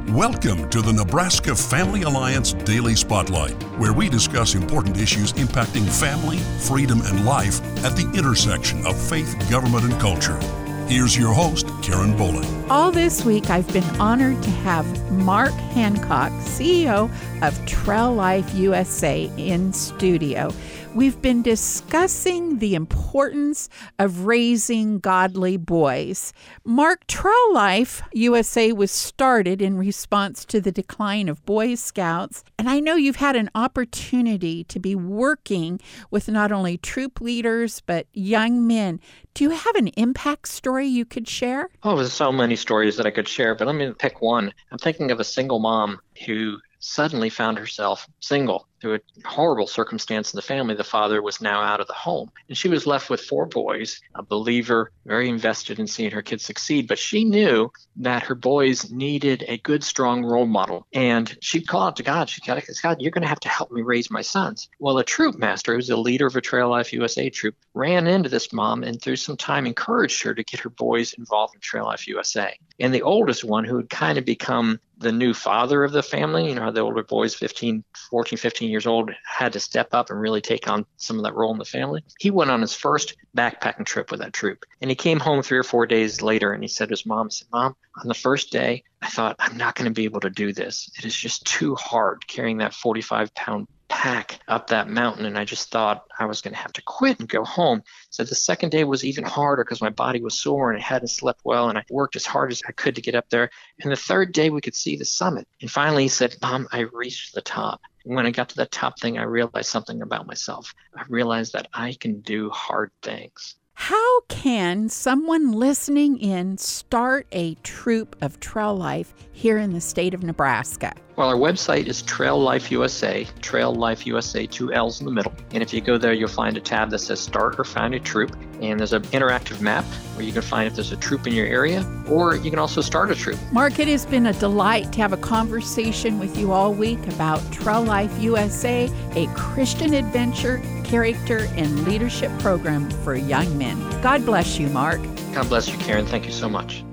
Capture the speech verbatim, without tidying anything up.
Welcome to the Nebraska Family Alliance Daily Spotlight, where we discuss important issues impacting family, freedom, and life at the intersection of faith, government, and culture. Here's your host, Karen Bowling. All this week, I've been honored to have Mark Hancock, C E O of Trail Life U S A, in studio. We've been discussing the importance of raising godly boys. Mark, Trail Life U S A was started in response to the decline of Boy Scouts, and I know you've had an opportunity to be working with not only troop leaders, but young men. Do you have an impact story you could share? Oh, there's so many stories that I could share, but let me pick one. I'm thinking of a single mom who suddenly found herself single through a horrible circumstance in the family. The father was now out of the home, and she was left with four boys, a believer, very invested in seeing her kids succeed. But she knew that her boys needed a good, strong role model. And she'd call out to God. She'd go, God, you're going to have to help me raise my sons. Well, a troop master, who's a leader of a Trail Life U S A troop, ran into this mom and through some time encouraged her to get her boys involved in Trail Life U S A. And the oldest one, who had kind of become the new father of the family, you know, how the older boys, fifteen, fourteen, fifteen years old, had to step up and really take on some of that role in the family. He went on his first backpacking trip with that troop. And he came home three or four days later and he said to his mom, he said, Mom, on the first day, I thought, I'm not going to be able to do this. It is just too hard carrying that forty-five pound pack up that mountain, and I just thought I was going to have to quit and go home. So the second day was even harder because my body was sore and I hadn't slept well, and I worked as hard as I could to get up there. And the third day we could see the summit. And finally he said, Mom, I reached the top. And when I got to the top thing, I realized something about myself. I realized that I can do hard things. How can someone listening in start a troop of Trail Life here in the state of Nebraska? Well, our website is Trail Life U S A, Trail Life U S A, two L's in the middle. And if you go there, you'll find a tab that says Start or Found a Troop. And there's an interactive map where you can find if there's a troop in your area, or you can also start a troop. Mark, it has been a delight to have a conversation with you all week about Trail Life U S A, a Christian adventure, character, and leadership program for young men. God bless you, Mark. God bless you, Karen. Thank you so much.